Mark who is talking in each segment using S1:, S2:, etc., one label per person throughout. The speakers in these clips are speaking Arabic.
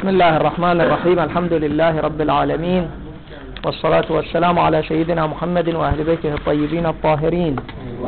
S1: بسم الله الرحمن الرحيم. الحمد لله رب العالمين، والصلاة والسلام على سيدنا محمد وأهل بيته الطيبين الطاهرين.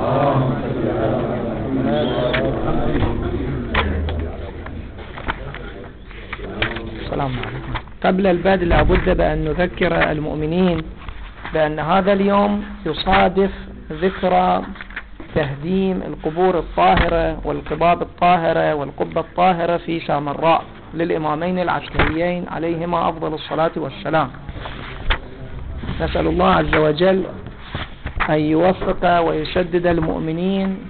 S1: السلام عليكم. قبل البدء لابد بأن نذكر المؤمنين بأن هذا اليوم يصادف ذكرى تهديم القبور الطاهرة والقباب الطاهرة والقبة الطاهرة في سامراء للإمامين العسكريين عليهما أفضل الصلاة والسلام. نسأل الله عز وجل أن يوفق ويسدد المؤمنين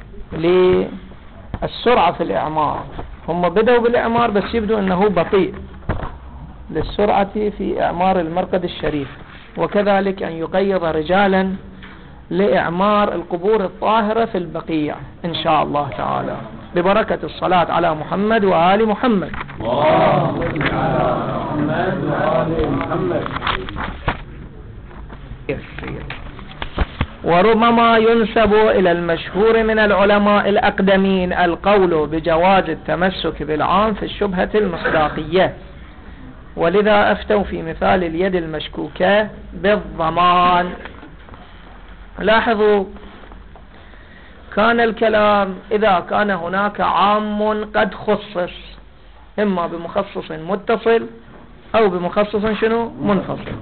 S1: للسرعة في الإعمار. هم بدأوا بالإعمار بس يبدو أنه بطيء، للسرعة في إعمار المرقد الشريف، وكذلك أن يقيض رجالا لإعمار القبور الطاهرة في البقيع إن شاء الله تعالى، ببركة الصلاة على محمد وآل محمد. وربما ينسب إلى المشهور من العلماء الأقدمين القول بجواز التمسك بالعام في الشبهة المصداقية، ولذا أفتوا في مثال اليد المشكوكة بالضمان. لاحظوا، كان الكلام إذا كان هناك عام قد خصص إما بمخصص متصل أو بمخصص منفصل،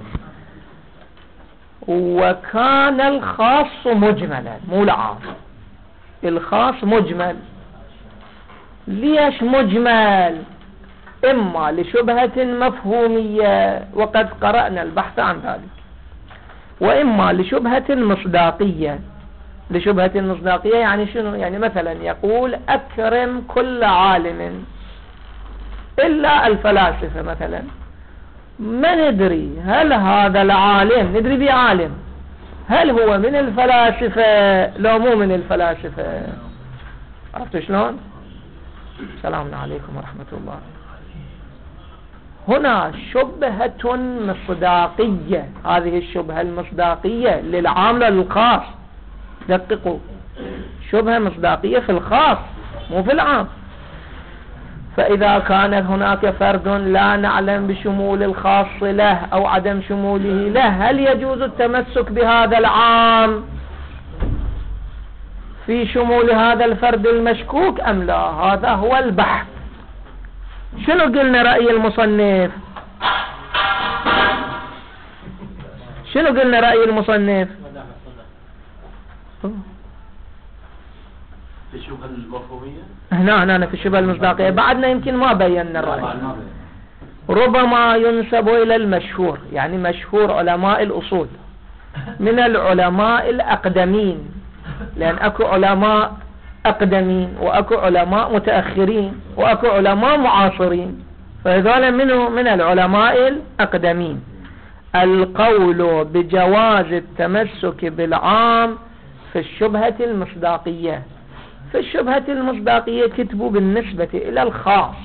S1: وكان الخاص مجملا مو العام، الخاص مجمل. ليش مجمل؟ إما لشبهة مفهومية وقد قرأنا البحث عن ذلك، وإما لشبهة مصداقية. لشبهة مصداقية يعني شنو؟ يعني مثلا يقول أكرم كل عالم إلا الفلاسفة مثلا، ما ندري هل هذا العالم، ندري بعالم، هل هو من الفلاسفة لو مو من الفلاسفة؟ عرفتوا شلون؟ السلام عليكم ورحمة الله. هنا شبهة مصداقية، هذه الشبهة المصداقية للعام لا للخاص. دققوا، شبهة مصداقية في الخاص مو في العام. فإذا كان هناك فرد لا نعلم بشمول الخاص له أو عدم شموله له، هل يجوز التمسك بهذا العام في شمول هذا الفرد المشكوك أم لا؟ هذا هو البحث. شنو قلنا رأي المصنف؟ شنو قلنا رأي المصنف؟
S2: في الشبهة المفهومية؟
S1: هنا في الشبهة المصداقية بعدنا يمكن ما بينا الرأي. ربما ينسب إلى المشهور، يعني مشهور علماء الأصول من العلماء الأقدمين، لأن أكو علماء أقدمين وأكو علماء متأخرين وأكو علماء معاصرين، فهذول منه من العلماء الأقدمين. القول بجواز التمسك بالعام في الشبهة المصداقية. في الشبهة المصداقية كتبوا بالنسبة إلى الخاص.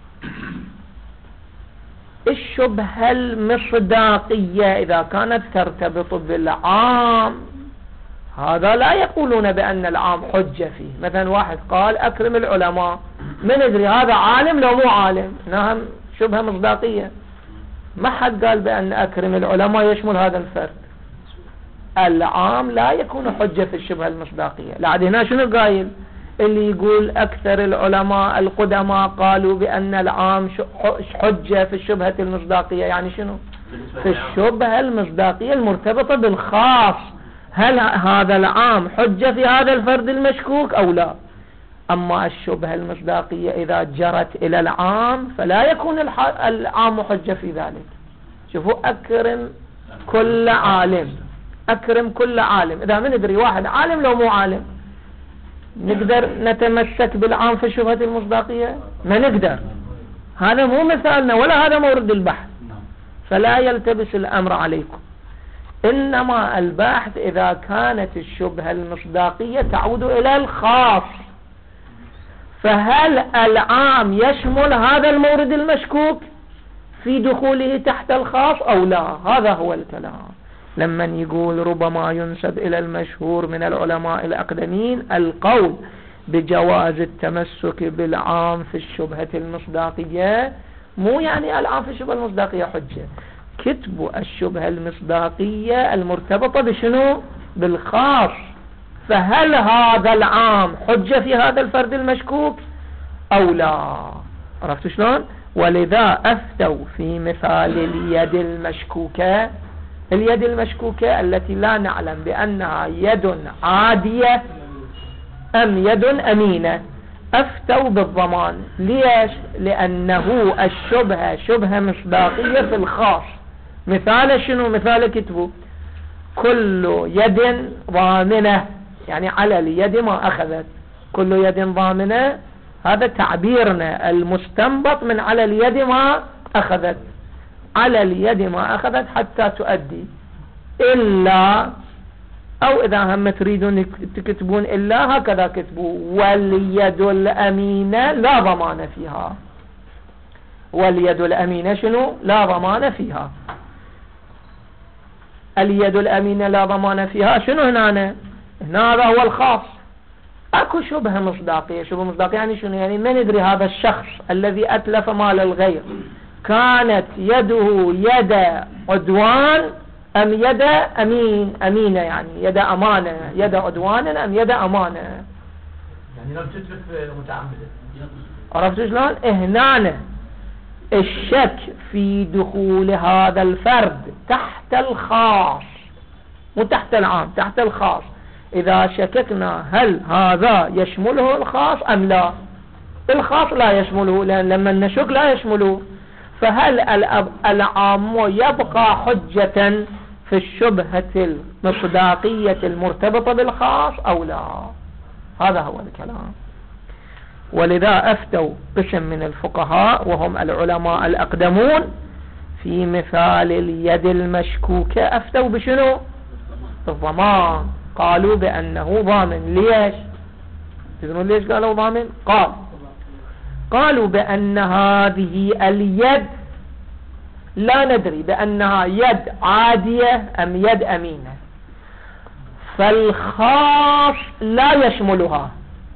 S1: الشبهة المصداقية إذا كانت ترتبط بالعام، هذا لا يقولون بأن العام حجة فيه. مثلا واحد قال أكرم العلماء، من ندري هذا عالم لو مو عالم، نعم شبهة مصداقية. ما حد قال بأن أكرم العلماء يشمل هذا الفرد. العام لا يكون حجة في الشبهة المصداقية. لعد هنا شنو قايل؟ اللي يقول أكثر العلماء القدماء قالوا بأن العام حجة في الشبهة المصداقية. يعني شنو؟ في الشبهة المصداقية المرتبطة بالخاص، هل هذا العام حجة في هذا الفرد المشكوك أو لا؟ أما الشبهة المصداقية إذا جرت إلى العام فلا يكون العام حجة في ذلك. شوفوا، أكرم كل عالم، أكرم كل عالم، إذا من ندري واحد عالم لو مو عالم، نقدر نتمسك بالعام في الشبهة المصداقية؟ ما نقدر. هذا مو مثالنا ولا هذا مورد البحث، فلا يلتبس الأمر عليكم. إنما البحث إذا كانت الشبهة المصداقية تعود إلى الخاص، فهل العام يشمل هذا المورد المشكوك في دخوله تحت الخاص أو لا؟ هذا هو الكلام. لما يقول ربما ينسب إلى المشهور من العلماء الأقدمين القول بجواز التمسك بالعام في الشبهة المصداقية، مو يعني العام في الشبهة المصداقية حجة. كتب الشبهة المصداقية المرتبطة بشنو؟ بالخاص. فهل هذا العام حجة في هذا الفرد المشكوك أو لا؟ عرفتوا شلون؟ ولذا أفتوا في مثال اليد المشكوكة، اليد المشكوكة التي لا نعلم بأنها يد عادية أم يد أمينة، أفتوا بالضمان. ليش؟ لأنه الشبهة شبهة مصداقية في الخاص. مثال شنو؟ مثال كتبوا كل يد ضامنة، يعني على اليد ما أخذت. كل يد ضامنة هذا تعبيرنا المستنبط من على اليد ما أخذت. على اليد ما أخذت حتى تؤدي، إلا، أو إذا هم تريدون تكتبون إلا هكذا كتبوا واليد الأمينة لا ضمان فيها. واليد الأمينة شنو؟ لا ضمان فيها. اليد الأمينة لا ضمان فيها شنو هنا؟ هنا هذا هو الخاص. اكو شبهة مصداقية. شبهة مصداقية يعني شنو؟ يعني ما ندري هذا الشخص الذي أتلف مال الغير كانت يده يد عدوان أم يد أمينة، يعني يد أمانة، يد عدوان أم يد أمانة.
S2: يعني لم تتلف متعمدة.
S1: عرفت شلون؟ هنا الشك في دخول هذا الفرد تحت الخاص، مو تحت العام، تحت الخاص. إذا شككنا هل هذا يشمله الخاص أم لا، الخاص لا يشمله، لأن لما نشك لا يشمله. فهل العام يبقى حجة في الشبهة المصداقية المرتبطة بالخاص أو لا؟ هذا هو الكلام. ولذا أفتوا قسم من الفقهاء وهم العلماء الأقدمون في مثال اليد المشكوكة أفتوا بشنو؟ بالضمان. قالوا بأنه ضامن. ليش؟ تدرون ليش قالوا ضامن؟ قالوا بأن هذه اليد لا ندري بأنها يد عادية أم يد أمينة، فالخاص لا يشملها.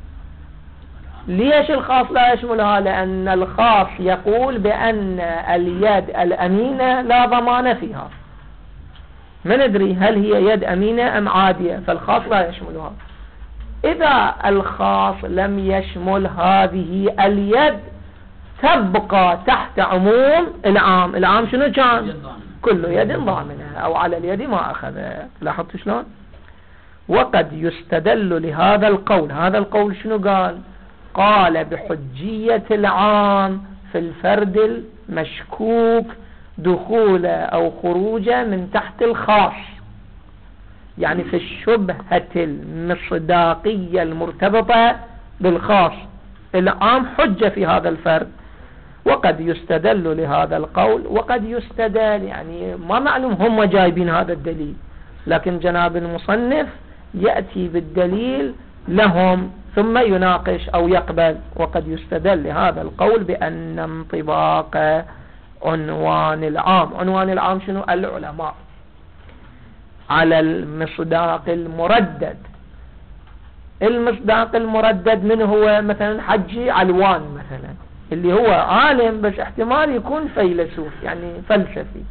S1: ليش الخاص لا يشملها؟ لأن الخاص يقول بأن اليد الأمينة لا ضمان فيها، ما ندري هل هي يد أمينة أم عادية، فالخاص لا يشملها. إذا الخاص لم يشمل هذه اليد تبقى تحت عموم العام. العام شنو كان؟ كل يد ضامنة أو على اليد ما أخذت. لاحظت شلون؟ وقد يستدل لهذا القول. هذا القول شنو قال؟ قال بحجية العام في الفرد المشكوك دخول أو خروج من تحت الخاص، يعني في الشبهة المصداقية المرتبطة بالخاص العام حجة في هذا الفرد. وقد يستدل لهذا القول، وقد يستدل يعني ما معلوم هم جايبين هذا الدليل، لكن جناب المصنف يأتي بالدليل لهم ثم يناقش أو يقبل. وقد يستدل لهذا القول بأن انطباق عنوان العام، عنوان العام شنو؟ العلماء، على المصداق المردد. المصداق المردد من هو؟ مثلا حجي علوان مثلا، اللي هو عالم بس احتمال يكون فيلسوف يعني فلسفي.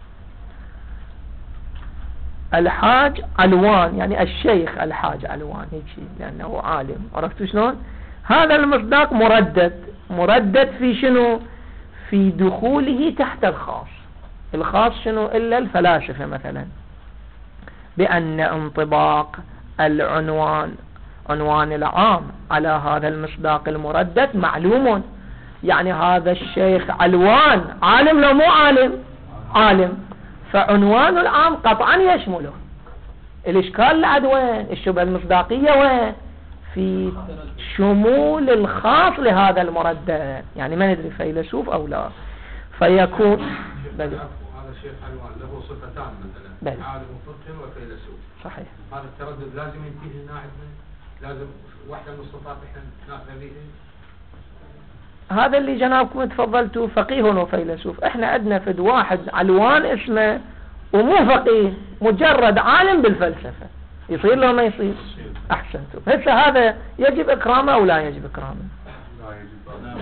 S1: الحاج علوان يعني الشيخ الحاج علوان هيك، لأنه عالم. عرفتوا شلون؟ هذا المصداق مردد. مردد في شنو؟ في دخوله تحت الخاص. الخاص شنو؟ إلا الفلاسفة مثلا، بأن انطباق العنوان، عنوان العام على هذا المصداق المردد معلوم. يعني هذا الشيخ علوان عالم لو مو عالم؟ عالم. فعنوان العام قطعا يشمله. الإشكال لعد وين؟ الشبهة المصداقية وين؟ في شمول الخاص لهذا المردد، يعني ما ندري فيلسوف أو لا. فيكون
S3: هذا الشيخ علوان له صفتان مثلا، عالم وفقه وفيلسوف.
S1: صحيح.
S3: هذا التردد لازم ينتهي لنا عندنا، لازم واحدة من الصفات احنا ناخذ بيها.
S1: هذا اللي جنابكم تفضلتوا فقيه وفيلسوف. احنا عندنا فد واحد علوان اسمه ومو فقيه، مجرد عالم بالفلسفة، يصير له ما يصير؟ احسنتم. هسه هذا يجب اكرامه او لا يجب اكرامه؟
S3: لا يجب.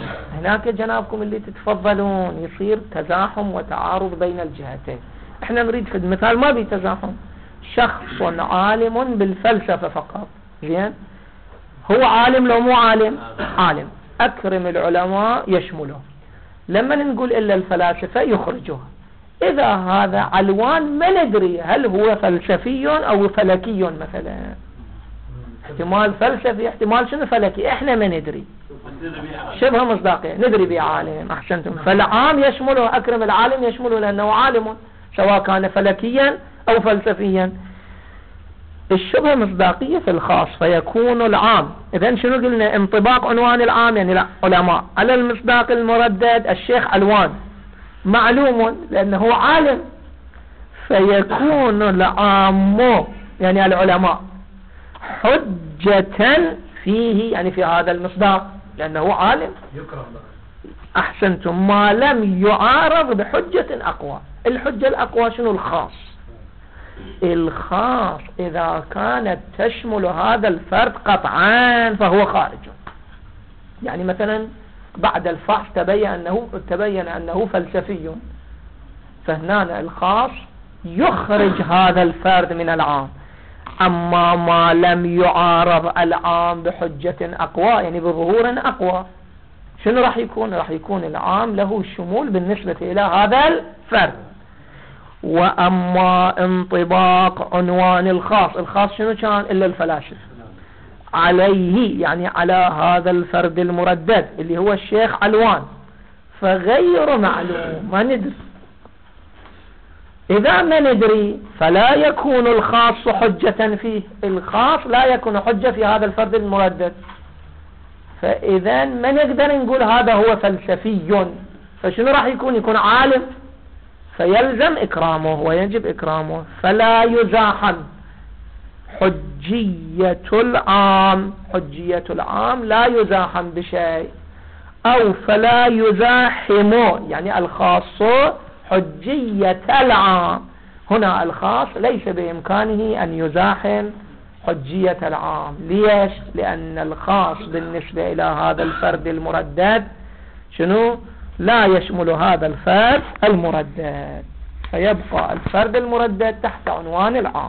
S1: هناك جنابكم اللي تتفضلون يصير تزاحم وتعارض بين الجهتين. احنا نريد في المثال ما بي تزاحم، شخص عالم بالفلسفة فقط، زين، هو عالم لو مو عالم؟ عالم. أكرم العلماء يشمله، لما نقول إلا الفلاسفة يخرجه. إذا هذا علوان ما ندري هل هو فلسفي أو فلكي مثلا، احتمال فلسفي احتمال شنو فلكي، احنا ما ندري، شبه مصداقية ندري به عالم. أحسنتم. فالعام يشمله، أكرم العالم يشمله لأنه عالم سواء كان فلكيا أو فلسفيا. الشبه مصداقية في الخاص، فيكون العام. إذن شنو قلنا؟ انطباق عنوان العام يعني لا علماء على المصداق المردد. الشيخ علوان معلوم لأنه عالم، فيكون العام يعني العلماء حجة فيه يعني في هذا المصداق لأنه عالم.
S2: يكرم.
S1: أحسنتم. ما لم يعارض بحجة أقوى. الحجة الأقوى شنو؟ الخاص. الخاص إذا كانت تشمل هذا الفرد قطعا فهو خارج. يعني مثلا بعد الفحص تبين أنه فلسفي، فهنا الخاص يخرج هذا الفرد من العام. أما ما لم يعارض العام بحجة أقوى يعني بظهور أقوى، شنو راح يكون؟ راح يكون العام له شمول بالنسبة إلى هذا الفرد. وأما انطباق عنوان الخاص، الخاص شنو كان؟ إلا الفلاسفة عليه يعني على هذا الفرد المردد اللي هو الشيخ علوان، فغير معلوم ما ندري. إذا ما ندري فلا يكون الخاص حجة فيه، الخاص لا يكون حجة في هذا الفرد المردد. فإذا ما نقدر نقول هذا هو فلسفي، فشنو راح يكون؟ يكون عالم، فيلزم إكرامه ويجب إكرامه. فلا يزاحم حجية العام، حجية العام لا يزاحم بشيء. أو فلا يزاحم يعني الخاص حجية العام، هنا الخاص ليس بإمكانه أن يزاحم حجية العام. ليش؟ لأن الخاص بالنسبة إلى هذا الفرد المردد شنو؟ لا يشمل هذا الفرد المردد، فيبقى الفرد المردد تحت عنوان العام.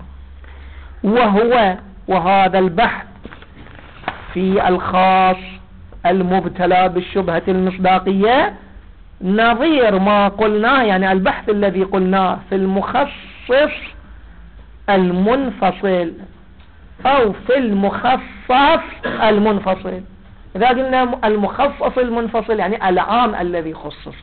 S1: وهذا البحث في الخاص المبتلى بالشبهة المصداقية نظير ما قلناه، يعني البحث الذي قلناه في المخصص المنفصل أو في المخصص المنفصل. إذا قلنا المخصص المنفصل يعني العام الذي خصص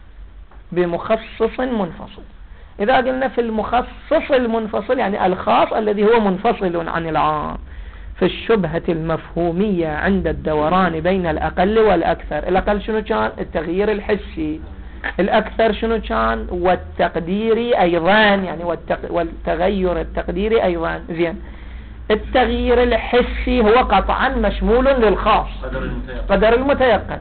S1: بمخصص منفصل. إذا قلنا في المخصص المنفصل يعني الخاص الذي هو منفصل عن العام. في الشبهة المفهومية عند الدوران بين الأقل والأكثر، الأقل شنو كان؟ التغيير الحسي، الأكثر شنو كان؟ والتقديري أيضا يعني والتغير التقديري أيضا. زين، التغيير الحسي هو قطعا مشمول للخاص قدر المتيقن.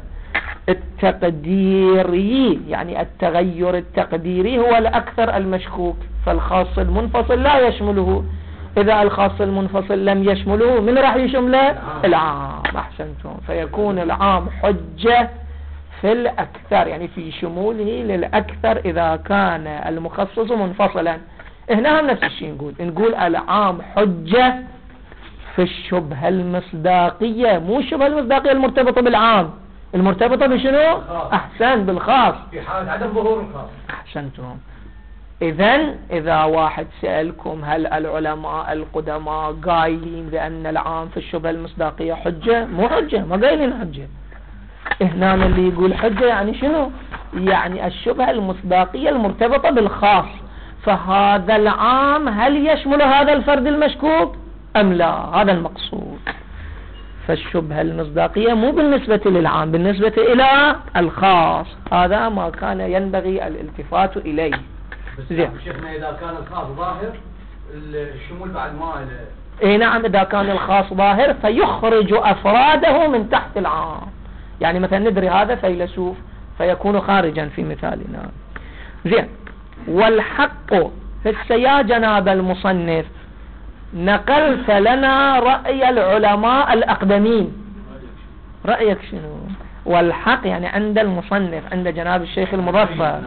S1: التقديري يعني التغير التقديري هو الأكثر المشكوك، فالخاص المنفصل لا يشمله. إذا الخاص المنفصل لم يشمله من راح يشمله؟ العام. أحسنتم. فيكون العام حجة في الأكثر يعني في شموله للأكثر إذا كان المخصص منفصلا. هنا هم نفس الشيء نقول العام حجة في الشبهة المصداقية، مو الشبهة المصداقية المرتبطة بالعام، المرتبطة بشنو؟ أحسن، بالخاص
S2: في حالة عدم ظهور الخاص.
S1: أحسنتم. إذا واحد سألكم هل العلماء القدماء قايلين بأن العام في الشبهة المصداقية حجة؟ مو حجة، ما قايلين حجة. هنا اللي يقول حجة يعني شنو؟ يعني الشبهة المصداقية المرتبطة بالخاص. فهذا العام هل يشمل هذا الفرد المشكوك أم لا؟ هذا المقصود. فالشبهة المصداقية مو بالنسبة للعام، بالنسبة إلى الخاص. هذا ما كان ينبغي الالتفات إليه.
S2: زين شيخنا، إذا كان الخاص ظاهر الشمول بعد ما
S1: نعم، إذا كان الخاص ظاهر فيخرج أفراده من تحت العام. يعني مثلا ندري هذا فيلسوف فيكون خارجا في مثالنا. زين، والحق يا جناب المصنف نقلت لنا رأي العلماء الأقدمين. رأيك شنو؟ والحق يعني عند المصنف، عند جناب الشيخ المظفر،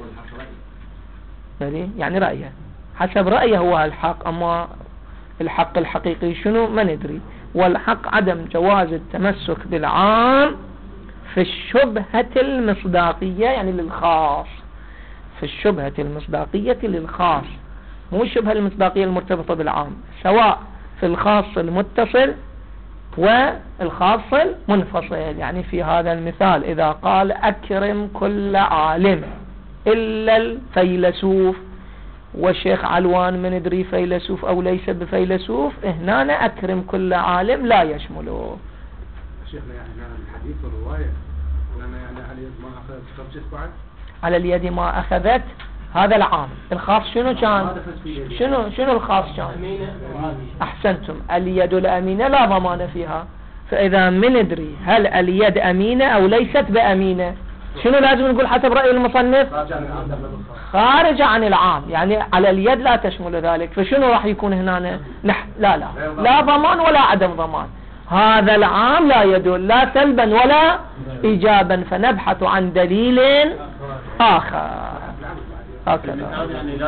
S1: يعني رأيه حسب رأيه هو الحق، أما الحق الحقيقي شنو ما ندري. والحق عدم جواز التمسك بالعام في الشبهة المصداقية، يعني للخاص، في الشبهة المصداقية للخاص، مو الشبهة المصداقية المرتبطة بالعام، سواء في الخاص المتصل والخاص المنفصل. يعني في هذا المثال إذا قال أكرم كل عالم إلا الفيلسوف، والشيخ علوان من ندري فيلسوف أو ليس بفيلسوف، هنا أكرم كل عالم لا يشمله.
S3: شيخنا يعني الحديث والرواية لما يعني على اليد ما أخذت ترجح بعد، على
S1: اليد ما أخذت هذا العام. الخاص شنو كان؟ شنو الخاص كان؟ أحسنتم، اليد الأمينة لا ضمان فيها. فإذا من ندري هل اليد أمينة أو ليست بأمينة، شنو لازم نقول حسب رأي المصنف؟ خارج عن العام، يعني على اليد لا تشمل ذلك. فشنو راح يكون هنا؟ لا ضمان ولا عدم ضمان. هذا العام لا يدل لا سلبا ولا إيجابا، فنبحث عن دليل آخر. هكذا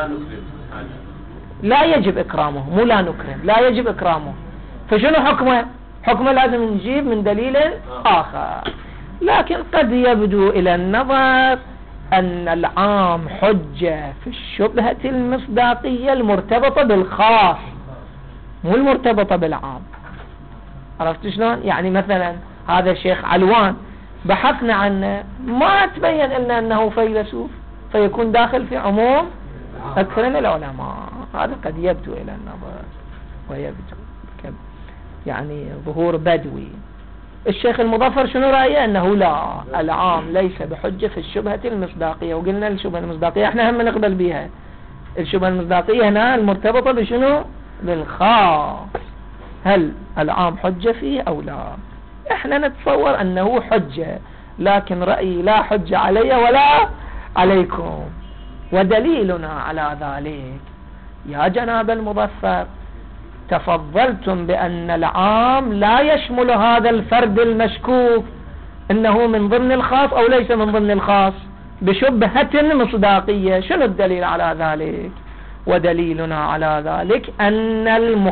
S1: لا يجب إكرامه، مو لا نكرم، لا يجب إكرامه. فشنو حكمه؟ حكمه لازم نجيب من دليل آخر. لكن قد يبدو إلى النظر أن العام حجة في الشبهة المصداقية المرتبطة بالخاص، مو المرتبطة بالعام. عرفت شلون؟ يعني مثلا هذا الشيخ علوان بحثنا عنه ما تبين لنا أنه فيلسوف، فيكون داخل في عموم أكرم العلماء. هذا قد يبدو إلى النظر ويبدو يعني ظهور بدوي. الشيخ المظفر شنو رأيه؟ أنه لا، العام ليس بحجة في الشبهة المصداقية. وقلنا الشبهة المصداقية احنا هم نقبل بها. الشبهة المصداقية هنا المرتبطة بشنو؟ بالخاص. هل العام حجة فيه أو لا؟ احنا نتصور أنه حجة، لكن رأيي لا حجة علي ولا عليكم. ودليلنا على ذلك يا جناب المظفر، تفضلتم بأن العام لا يشمل هذا الفرد المشكوك إنه من ضمن الخاص أو ليس من ضمن الخاص بشبهة مصداقية. شنو الدليل على ذلك؟ ودليلنا على ذلك أن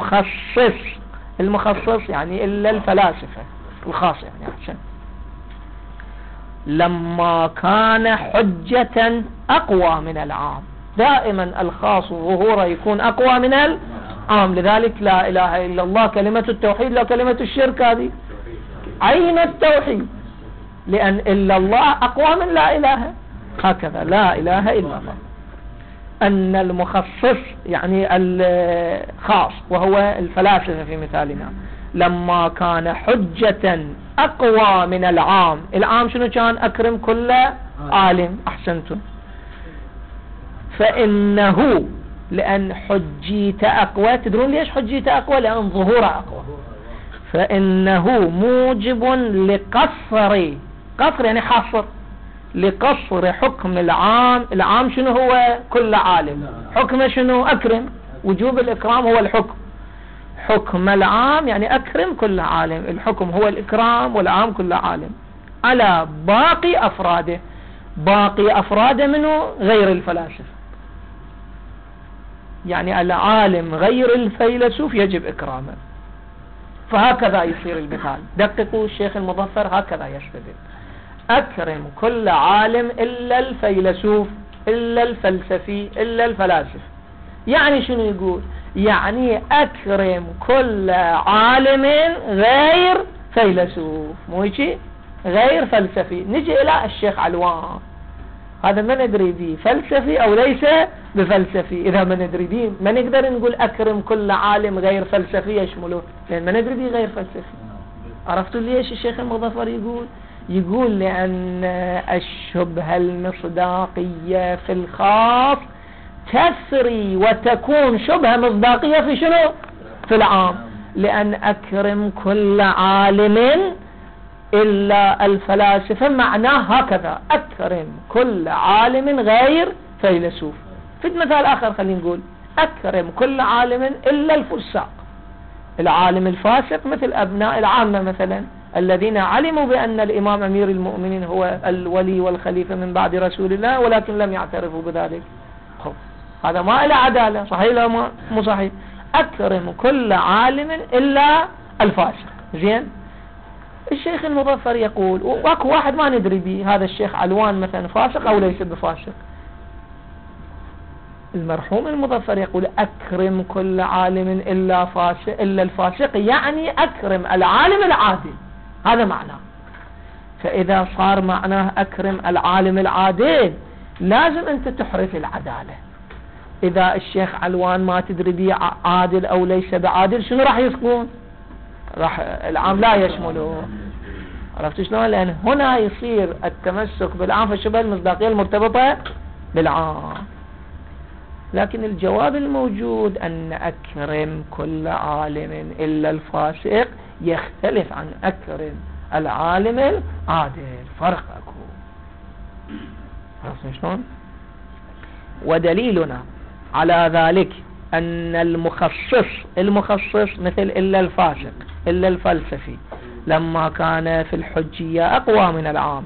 S1: المخصص يعني إلا الفلاسفة، الخاص يعني أحسن، لما كان حجة أقوى من العام. دائما الخاص ظهوره يكون أقوى من العام. لذلك لا إله إلا الله كلمة التوحيد لا كلمة الشرك، هذه عين التوحيد، لأن إلا الله أقوى من لا إله. هكذا لا إله إلا الله. أن المخصص يعني الخاص وهو الفلاسفة في مثالنا، لما كان حجة أقوى من العام. العام شنو كان؟ أكرم كل عالم. أحسنتم. فإنه لأن حجيت أقوى، تدرون ليش حجيت أقوى؟ لأن ظهور أقوى. فإنه موجب لقصر، قصر يعني حصر، لقصر حكم العام. العام شنو هو؟ كل عالم. حكمه شنو؟ أكرم. وجوب الإكرام هو الحكم. حكم العام يعني أكرم كل عالم، الحكم هو الإكرام، والعام كل عالم، على باقي أفراده. باقي أفراده منه غير الفلاسفة، يعني العالم غير الفيلسوف يجب إكرامه. فهكذا يصير المثال. دققوا الشيخ المظفر هكذا يستدل: أكرم كل عالم إلا الفيلسوف إلا الفلسفي إلا الفلاسف. يعني شنو يقول؟ يعني أكرم كل عالم غير فيلسوف، مو هيك؟ غير فلسفي. نجي إلى الشيخ علوان، هذا ما ندري به فلسفي أو ليس بفلسفي. إذا ما ندري به ما نقدر نقول أكرم كل عالم غير فلسفي يشمله، لأن ما ندري به غير فلسفي. عرفتوا ليش الشيخ المظفر يقول لأن الشبهة المصداقية في الخاص تسري وتكون شبهة مصداقية في شنو؟ في العام. لأن أكرم كل عالم إلا الفلاسفة معناه هكذا: أكرم كل عالم غير فيلسوف. في مثال آخر خلينا نقول: أكرم كل عالم إلا الفساق. العالم الفاسق مثل أبناء العامة مثلا، الذين علموا بأن الإمام أمير المؤمنين هو الولي والخليفة من بعد رسول الله ولكن لم يعترفوا بذلك. هذا ما إلى عدالة، صحيح لا مو صحيح؟ أكرم كل عالم إلا الفاسق. زين، الشيخ المظفر يقول واكو واحد ما ندري به، هذا الشيخ علوان مثلا فاسق أو ليس بفاسق. المرحوم المظفر يقول أكرم كل عالم إلا الفاسق، يعني أكرم العالم العادل، هذا معناه. فإذا صار معناه أكرم العالم العادل لازم أنت تحرف العدالة. إذا الشيخ علوان ما تدري به عادل أو ليس بعادل شنو راح يسقون؟ راح العام لا يشمله. عرفت شلون؟ لأن هنا يصير التمسك بالعام فشبه المصداقية المرتبطة بالعام. لكن الجواب الموجود أن أكرم كل عالم إلا الفاسق يختلف عن أكرم العالم العادل، فرق أكو. عرفت شلون؟ ودليلنا على ذلك أن المخصص مثل إلا الفاسق إلا الفلسفي لما كان في الحجية أقوى من العام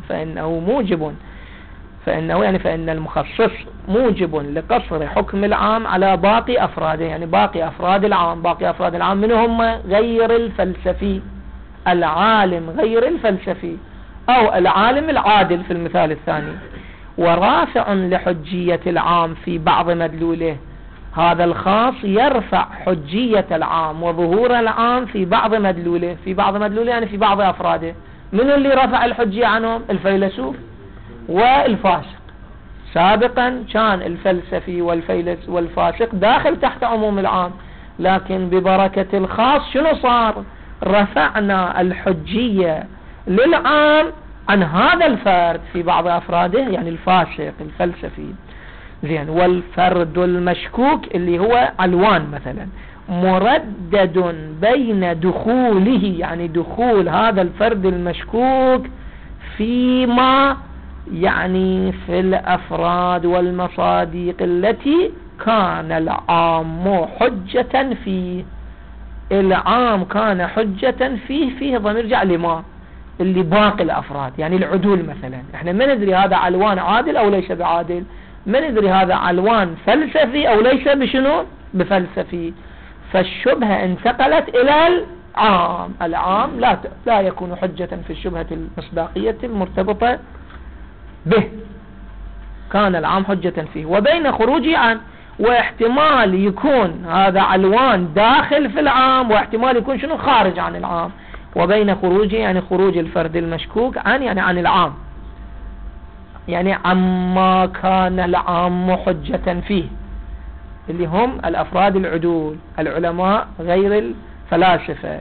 S1: فإن المخصص موجب لقصر حكم العام على باقي أفراده، يعني باقي أفراد العام من هم؟ غير الفلسفي، العالم غير الفلسفي أو العالم العادل في المثال الثاني. ورافع لحجية العام في بعض مدلوله، هذا الخاص يرفع حجية العام وظهور العام في بعض مدلوله يعني في بعض أفراده. من اللي رفع الحجية عنهم؟ الفيلسوف والفاسق. سابقا كان الفلسفي والفاسق داخل تحت عموم العام، لكن ببركة الخاص شنو صار؟ رفعنا الحجية للعام عن هذا الفرد في بعض أفراده، يعني الفاسق الفلسفي. زين، والفرد المشكوك اللي هو علوان مثلا مردد بين دخوله، يعني دخول هذا الفرد المشكوك فيما يعني في الأفراد والمصادق التي كان العام حجة فيه. العام كان حجة فيه ضمير يرجع لما اللي باقي الأفراد، يعني العدول مثلا. احنا ما ندري هذا علوان عادل أو ليس بعادل، ما ندري هذا علوان فلسفي أو ليس بشنو بفلسفي. فالشبهة انتقلت إلى العام لا يكون حجة في الشبهة المصداقية المرتبطة به، كان العام حجة فيه. وبين خروجه عن، واحتمال يكون هذا علوان داخل في العام واحتمال يكون شنو خارج عن العام. وبين خروجه يعني خروج الفرد المشكوك عن، يعني عن العام، يعني عما كان العام حجة فيه اللي هم الأفراد العدول العلماء غير الفلاسفة،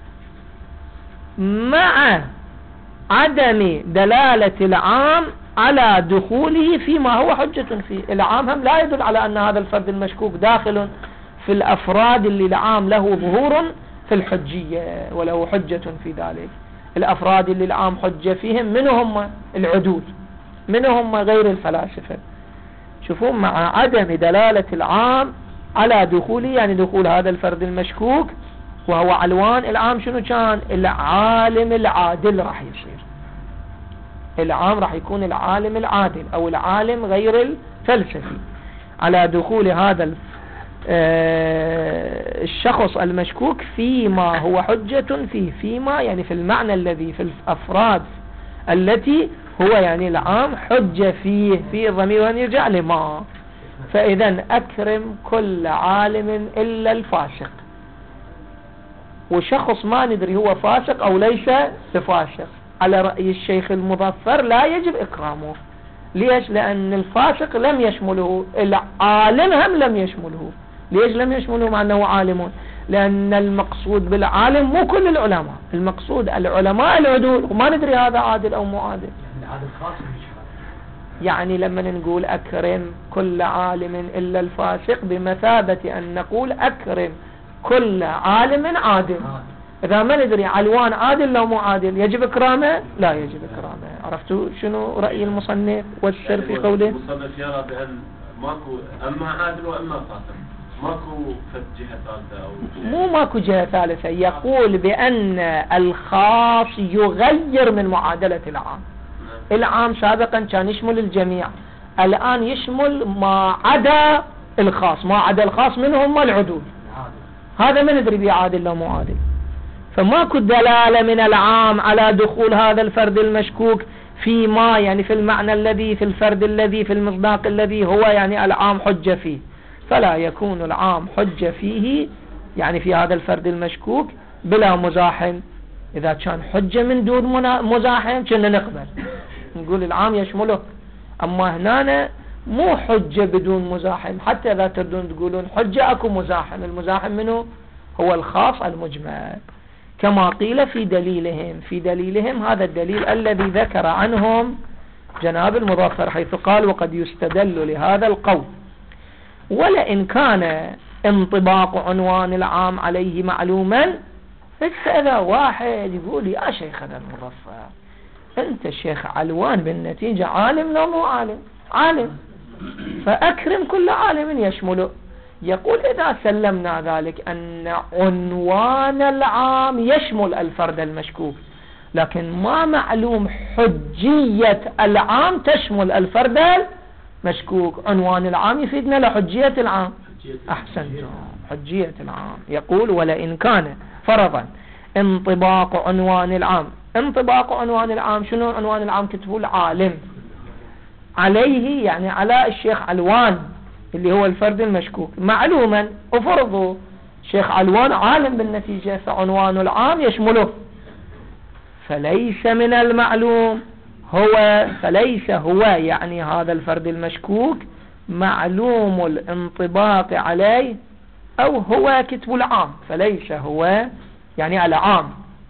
S1: مع عدم دلالة العام على دخوله فيما هو حجة فيه. العام هم لا يدل على أن هذا الفرد المشكوك داخل في الأفراد اللي العام له ظهور في الحجية وله حجة في ذلك. الأفراد اللي العام حجة فيهم من هم؟ العدول، من هم؟ غير الفلاسفة. شوفون، مع عدم دلالة العام على دخوله، يعني دخول هذا الفرد المشكوك وهو علوان العام شنو كان؟ العالم العادل راح يصير. العام راح يكون العالم العادل أو العالم غير الفلسفي على دخول هذا الشخص المشكوك فيما هو حجة فيه، فيما يعني في المعنى الذي في الأفراد التي هو يعني العام حجة فيه، في الضمير أن يرجع لما. فإذا أكرم كل عالم إلا الفاسق، وشخص ما ندري هو فاسق أو ليس بفاسق على رأي الشيخ المظفر لا يجب إكرامه. ليش؟ لأن الفاسق لم يشمله، العالم هم لم يشمله. ليش لم يشمله مع أنه عالم؟ لأن المقصود بالعالم مو كل العلماء، المقصود العلماء العدول، وما ندري هذا عادل أو مو عادل. يعني لما نقول أكرم كل عالم إلا الفاسق بمثابة أن نقول أكرم كل عالم عادل. إذا ما ندري علوان عادل لو مو عادل يجب إكرامه؟ لا يجب إكرامه. عرفتوا شنو رأي المصنف والسر في قوله؟
S4: المصنف يرى بأن ماكو أما عادل وأما فاسق، ماكو فد جهة ثالثة أو شيء؟
S1: مو ماكو جهة ثالثة، يقول بأن الخاص يغير من معادلة العام. العام سابقا كان يشمل الجميع، الآن يشمل ما عدا الخاص. ما عدا الخاص منهم هم العدول، هذا ما ندري بيه عادل لو مو عادل. فماكو دلالة من العام على دخول هذا الفرد المشكوك فيما يعني في المعنى الذي في الفرد الذي في المصداق الذي هو يعني العام حجة فيه. فلا يكون العام حجة فيه يعني في هذا الفرد المشكوك بلا مزاحم. إذا كان حجة من دون مزاحم كنا نقبل نقول العام يشمله، أما هنا مو حجة بدون مزاحم. حتى إذا تردون تقولون حجة أكو مزاحم، المزاحم منه هو الخاص المجمل، كما قيل في دليلهم هذا الدليل الذي ذكر عنهم جناب المظفر، حيث قال وقد يستدل لهذا القول ولئن كان انطباق عنوان العام عليه معلوما. فإذا واحد يقول يا شيخنا المظفر أنت شيخ علوان بالنتيجة عالم لو مو عالم؟ عالم، فأكرم كل عالم يشمله. يقول إذا سلمنا ذلك أن عنوان العام يشمل الفرد المشكوك، لكن ما معلوم حجية العام تشمل الفرد المشكوك. عنوان العام يفيدنا لحجية العام. أحسنتم، حجية العام. يقول ولئن كان فرضا انطباق عنوان العام. انطباق عنوان العام شنو؟ عنوان العام كتبه العالم عليه يعني على الشيخ علوان اللي هو الفرد المشكوك معلوما، وفرضوا شيخ علوان عالم بالنتيجة فعنوان العام يشمله. فليس من المعلوم فليس هو يعني هذا الفرد المشكوك معلوم الانطباق عليه، أو هو كتب العام. فليس هو يعني العام،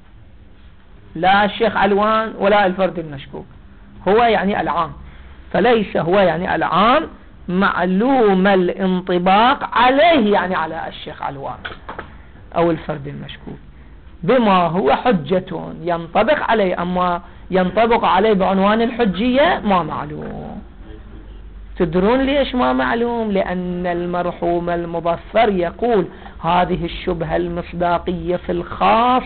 S1: لا الشيخ علوان ولا الفرد المشكوك، هو يعني العام. فليس هو يعني العام معلوم الانطباق عليه يعني على الشيخ علوان أو الفرد المشكوك بما هو حجة ينطبق عليه. أما ينطبق عليه بعنوان الحجية ما معلوم. تدرون ليش ما معلوم؟ لأن المرحوم المظفر يقول هذه الشبهة المصداقية في الخاص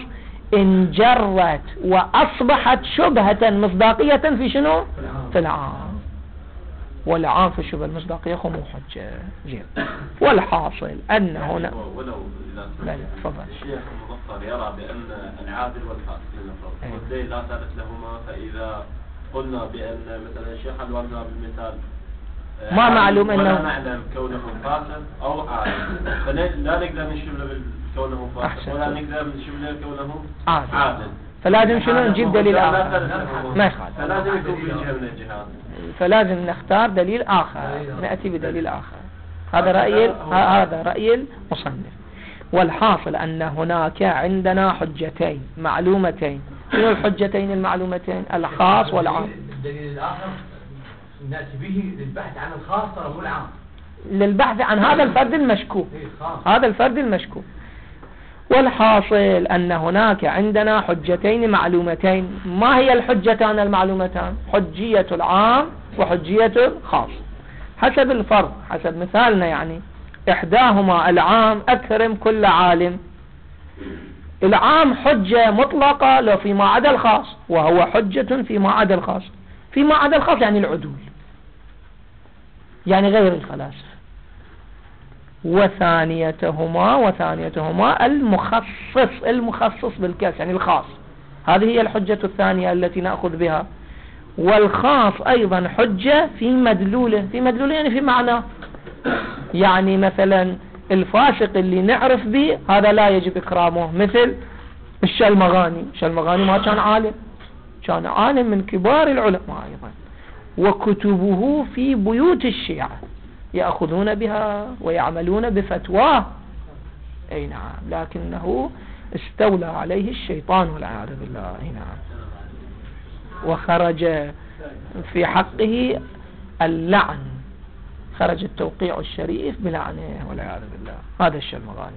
S1: انجرت وأصبحت شبهة مصداقية في شنو؟ في العام. والعام في الشبهة المصداقية خمو حجة. زين. والحاصل أن هنا
S4: ولو إذا
S1: تفضل
S4: الشيخ المظفر يرى بأن العادل والخاص والدليل لا ثالث لهما، فإذا قلنا بأن مثلا الشيخ علوان بالمثال
S1: ما معلوم
S4: ولا
S1: أنه
S4: نعلم كونه فاسد أو عادل، فلا نقدر نشمله كونه فاسد ولا نقدر نشمله كونه عادل.
S1: فلازم شنو نجيب دليل آخر ما يخالف،
S4: فلازم يكون في جهة من الجهات،
S1: فلازم نختار دليل آخر، نأتي بدليل آخر. هذا رأي المصنف. والحاصل أن هناك عندنا حجتين معلومتين. شنو الحجتين المعلومتين؟ الخاص والعام.
S2: الدليل الآخر نأتي به للبحث عن الخاص ترى مو العام،
S1: للبحث عن هذا الفرد المشكوك، هذا الفرد المشكوك. والحاصل أن هناك عندنا حجتين معلومتين. ما هي الحجتان المعلومتان؟ حجية العام وحجية الخاص حسب الفرض، حسب مثالنا. يعني إحداهما العام أكرم كل عالم. العام حجة مطلقة لو فيما عدا الخاص، وهو حجة فيما عدا الخاص. فيما عدا الخاص يعني العدول، يعني غير الفلاسفة. وثانيتهما المخصص بالكاس يعني الخاص. هذه هي الحجة الثانية التي نأخذ بها. والخاص أيضا حجة في مدلوله. في مدلوله يعني في معنى. يعني مثلا الفاسق اللي نعرف به هذا لا يجب إكرامه، مثل الشلمغاني ما كان عالم، كان عالم من كبار العلماء أيضا، وكتبه في بيوت الشيعة يأخذون بها ويعملون بفتواه. أي نعم، لكنه استولى عليه الشيطان والعياذ بالله. أي نعم. وخرج في حقه اللعن، خرج التوقيع الشريف بلعنه والعياذ بالله. هذا الشلمغاني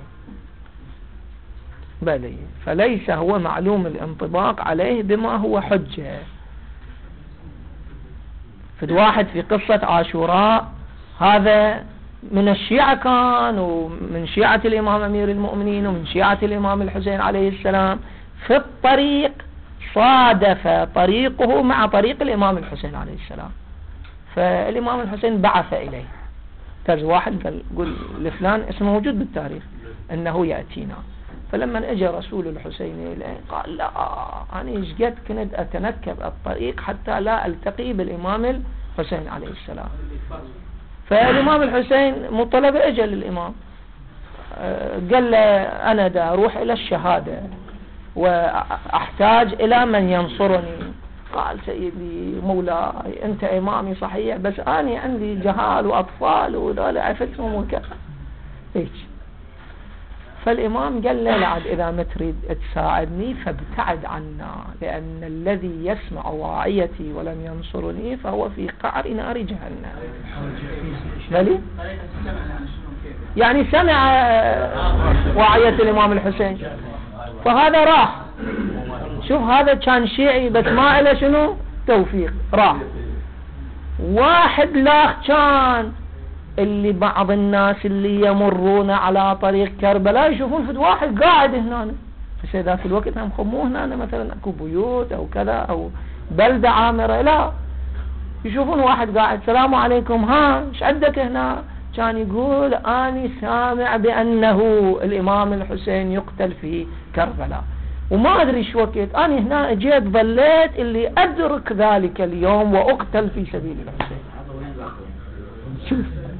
S1: بلي. فليس هو معلوم الانطباق عليه بما هو حجة. في واحد في قصة عاشوراء هذا من الشيعة كان، ومن شيعة الإمام أمير المؤمنين، ومن شيعة الإمام الحسين عليه السلام، في الطريق صادف طريقه مع طريق الإمام الحسين عليه السلام. فالإمام الحسين بعث إليه، ترز واحد قال قل لفلان، اسمه موجود بالتاريخ، أنه يأتينا. فلما اجى رسول الحسين إليه قال لا، أنا إيش قد كنت أتنكب الطريق حتى لا ألتقي بالإمام الحسين عليه السلام. فالإمام الحسين مطلب اجى للإمام، قال له أنا دا أروح إلى الشهادة وأحتاج إلى من ينصرني. قال سيدي مولاي أنت إمامي صحيح، بس أنا عندي جهال وأطفال وذولا عفتهم وكذا هيك. فالإمام قال له لعد إذا ما تريد تساعدني فابتعد عنا، لأن الذي يسمع واعيتي ولم ينصرني فهو في قعر نار جهنم. مالي؟ يعني سمع واعية الإمام الحسين، فهذا راح. شوف هذا كان شيعي بس ما إله شنو توفيق، راح. واحد لاخ كان اللي بعض الناس اللي يمرون على طريق كربلاء يشوفون في واحد قاعد هنا، في ذاك الوقت هم خموه هنا مثلا اكو بيوت او كذا او بلدة عامرة، لا يشوفون واحد قاعد السلام عليكم، ها ايش عندك هنا؟ كان يقول اني سامع بانه الامام الحسين يقتل في كربلاء وما ادري شو وقت، اني هنا اجيت ظليت اللي ادرك ذلك اليوم واقتل في سبيل الحسين. شوف،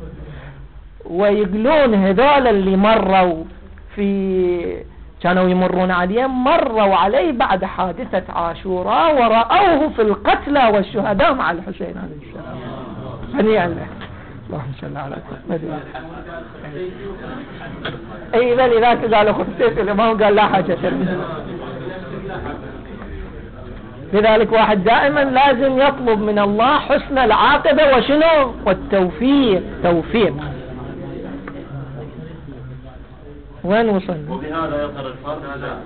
S1: ويقولون هذول اللي مروا كانوا يمرون عليه، مروا عليه بعد حادثة عاشوراء ورأوه في القتلى والشهداء مع الحسين عليه السلام. هنيئا له. اللهم صل على محمد. اي بل اذا قالوا خصيت الامام قال لا حاجة لي. لذلك واحد دائما لازم يطلب من الله حسن العاقبة وشنو والتوفيق. توفيق. وين وصلنا؟
S4: وبهذا يظهر الفرق.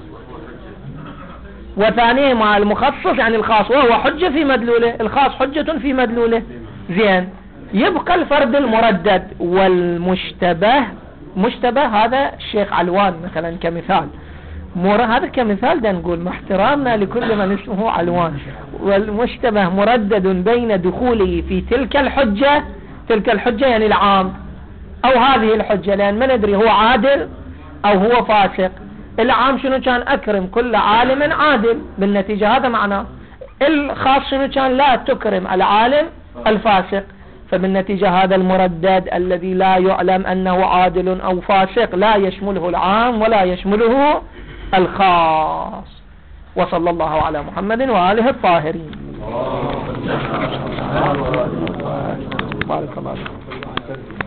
S1: وثانيه مع المخصص يعني الخاص، وهو حجة في مدلوله، الخاص حجة في مدلوله. زين، يبقى الفرد المردد والمشتبه. مشتبه هذا الشيخ علوان مثلا كمثال، هذا كمثال ده نقول مع احترامنا لكل من اسمه علوان. والمشتبه مردد بين دخوله في تلك الحجة، تلك الحجة يعني العام، او هذه الحجة، لان ما ندري هو عادل او هو فاسق. العام شنو كان؟ اكرم كل عالم عادل، بالنتيجة هذا معناه. الخاص شنو كان؟ لا تكرم العالم الفاسق، فبالنتيجة هذا المردد الذي لا يعلم انه عادل او فاسق لا يشمله العام ولا يشمله الخاص. وصلى الله على محمد وآله الطاهرين. بارك الله فيكم.